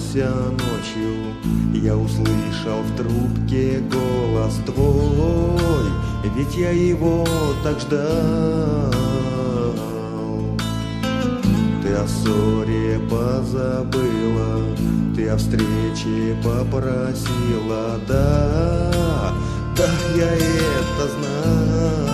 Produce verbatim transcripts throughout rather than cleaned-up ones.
проснулся ночью, я услышал в трубке голос твой, ведь я его так ждал. Ты о ссоре позабыла, ты о встрече попросила, да, да, я это знал.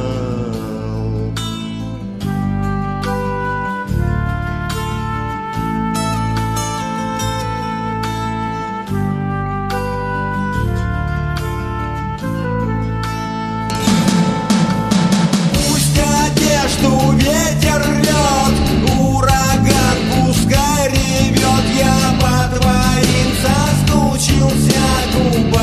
Ветер рвет, ураган пускай ревет, я по твоим соскучился губам.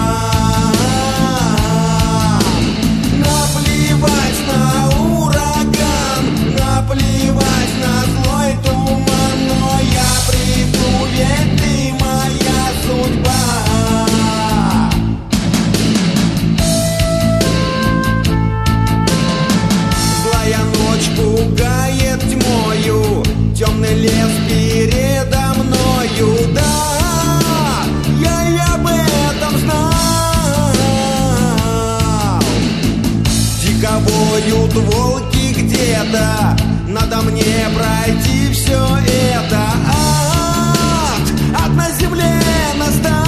Наплевать на ураган, наплевать на злой туман, но я приду, ведь ты моя судьба. Пугает тьмою, темный лес передо мною, да, я и об этом знал. Дико воют волки где-то, надо мне пройти все это. Ад, ад на земле настал.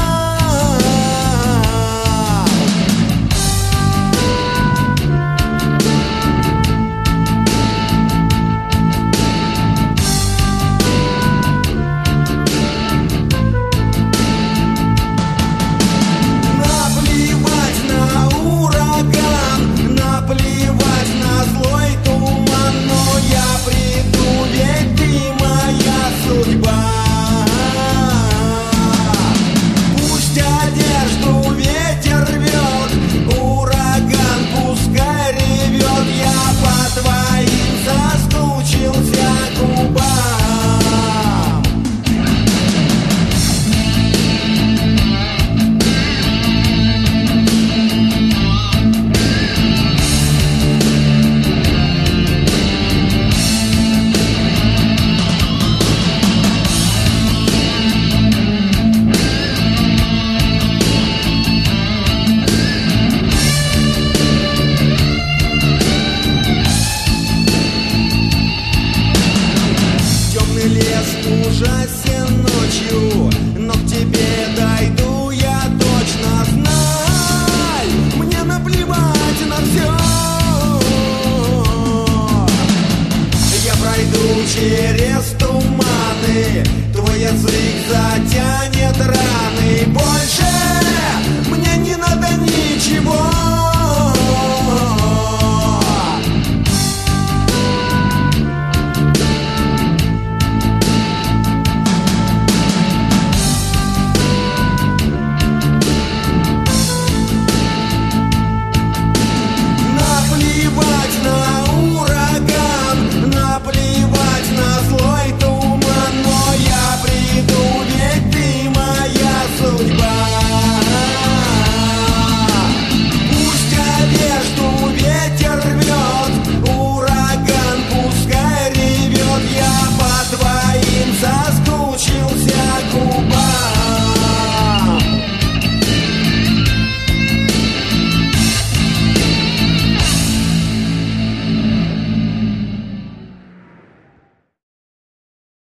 Ужасен ночью, но к тебе дойду я точно, знай, мне наплевать на все. Я пройду через туманы, твой язык затянет.